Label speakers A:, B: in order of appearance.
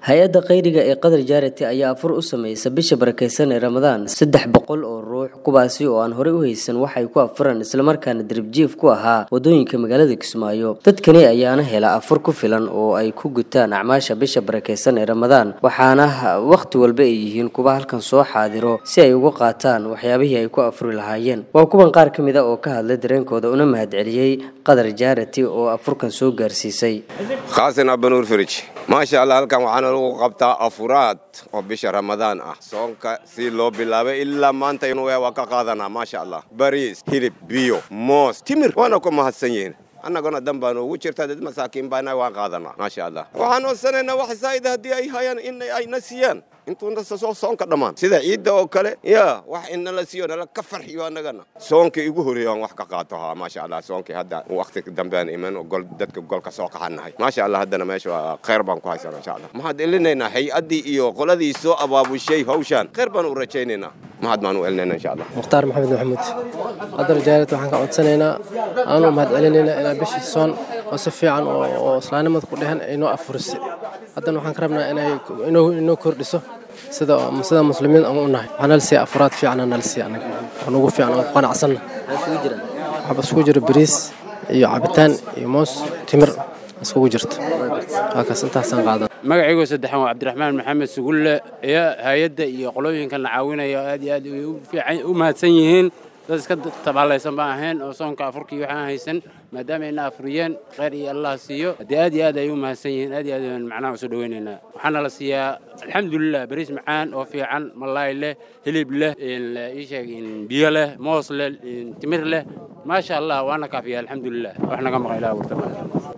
A: hay-adda qayriga ee Qadar Charity ayaa afur u sameysay bisha barakeysan ee Ramadaan 300 oo ruux kuwaasi oo aan hore u haysan waxay ku afuraan isla markaana diribjiif ku ahaa wadooyinka magaalada Kismaayo. Dadkani ayaana hela afur ku filan oo ay ku gutaan acmaasha bisha barakeysan ee Ramadaan waxaana waqti walba ay yihiin kuwa halkan soo xaadiro si ay uga qaataan waxyaabihii ay ku afuri lahaayeen. Waa kuwan qaar kamid ah oo ka hadlay dareenkooda una mahadceliyay Qadar Charity oo afurkan soo gaarsiisay.
B: Qaasin Abnuur Firij ما شاء الله halkan waxaan lagu qabtaa afuraad oo bisha Ramadaan ah soonka si loo bilaabay ilaa maanta inuu waa ka qaadanaa ma sha Allah bariis hilib biyo moos timir wana ku mahadsan yihiin annaguna danbaan ugu jirtaa dad masaakiin baana waan qaadanaa ma sha Allah waxaan oo saneynaa wax saayid hadii ay hayaan in ay nasiyaan intuu soo soonka dhamaan sida ciida oo kale wax in la siiyo la ka farxiyo annagana soonka igu horeeyaan wax ka qaato ma sha Allah soonka hadda waqti dambean iman oo gol dadka golka soo qaxanahay ma sha Allah hadana meesha khayr baan ku haysanaa insha Allah maxad ilinaynaa hay'adii iyo qoladii soo abaabushay hawshan khayr baan u rajaynaynaa maxad maan u ilinaynaa insha Allah
C: Mukhtaar Maxamed Maxamuud Qadar Charity waxaan ka codsanaynaa aanu mahad celinaynaa ila bishii soon oo si fiican oo islaamnimada ku dhahan inoo afurisay haddana waxaan ka rabnaa inuu kordhiso sida muslimiin aan u nahay waxaan halsii afraad fiican aan halsii anaga ugu fiican oo qanacsan waxa isku jira bariis iyo cabitaan iyo moos timir isku jirto halkaas intaasaan qaadan
D: magacaygu saddexan waa Cabdiraxmaan Maxamed Sugulle iyo hay'adda iyo qolooyinka caawinaya aad iyo aad u fiican u mahadsan yihiin dad iska tabaalaysan baan ahayn oo soonka afurkii waxaan haysan maadaama ay afuriyeen khayr iyo Allah siiyo aad iyo aad ay u mahadsan yihiin aad iyo aad macnaha soo dhaweynayna waxaana la siiyaa alxamdulillah bariis macaan oo fiican malaay leh hilib leh in biyo leh moos leh timir leh ma sha Allah waana kaafiya alxamdulillah waxna ka maqan ilaahay warta